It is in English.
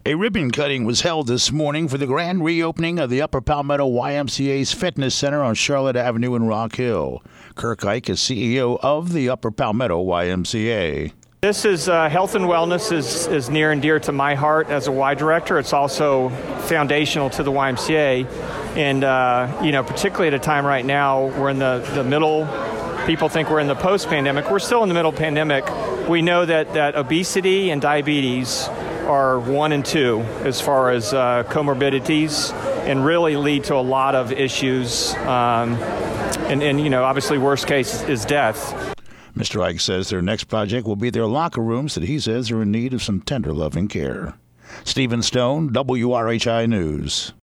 A ribbon cutting was held this morning for the grand reopening of the Upper Palmetto YMCA's Fitness Center on Charlotte Avenue in Rock Hill. Kirk Ike is CEO of the Upper Palmetto YMCA. This is health and wellness is near and dear to my heart as a Y director. It's also foundational to the YMCA. And, particularly at a time right now, we're in the middle. People think we're in the post-pandemic. We're still in the middle of the pandemic. We know that obesity and diabetes are 1 and 2 as far as comorbidities and really lead to a lot of issues. Obviously worst case is death. Mr. Ike says their next project will be their locker rooms that he says are in need of some tender loving care. Stephen Stone, WRHI News.